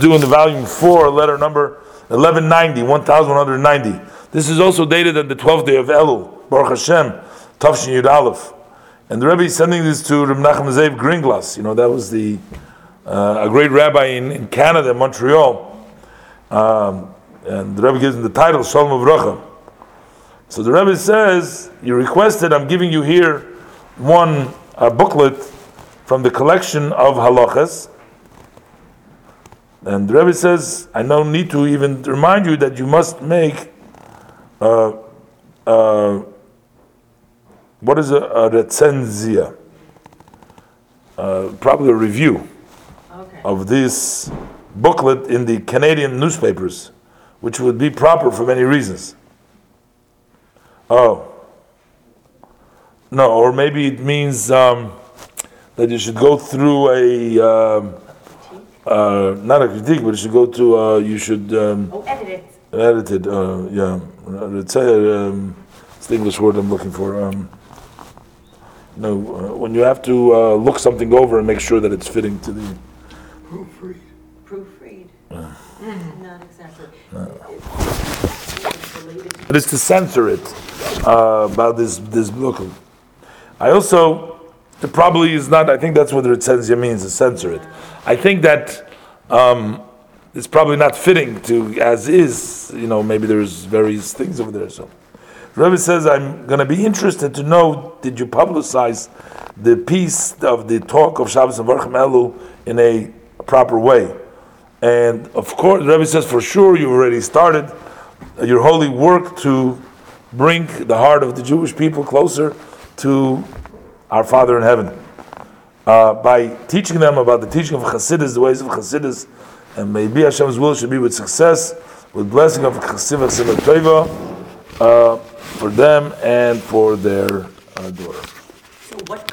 due in the volume 4, letter number 1190. This is also dated on the 12th day of Elul, Baruch Hashem, Tavshin Yud Aleph. And the Rebbe is sending this to Reb Nachum Zev Greenglass. That was a great rabbi in Canada, Montreal. And the Rebbe gives him the title, Shalom Uvracha. So the Rebbe says, you requested, I'm giving you here one booklet from the collection of halachas. And the Rebbe says, I don't need to even remind you that you must make what is a recenzia? Probably a review of this booklet in the Canadian newspapers, which would be proper for many reasons. Oh. No, or maybe it means that you should go through not a critique, but you should go to, edit it. Edit it, yeah. It's the English word I'm looking for. When you have to look something over and make sure that it's fitting to the... Proofread. Not exactly. But it's to censor it about this book. I also, it probably is not, I think that's what the recenzia means, to censor it. I think that it's probably not fitting to as is, maybe there's various things over there. So the Rebbe says, I'm going to be interested to know, did you publicize the piece of the talk of Shabbos and Varchim Elu in a proper way? And of course, the Rebbe says, for sure, you already started your holy work to bring the heart of the Jewish people closer to our Father in heaven. By teaching them about the teaching of Chassidus, the ways of Chassidus, and maybe Hashem's will should be with success, with blessing of Chassiv Tova for them and for their daughter. So what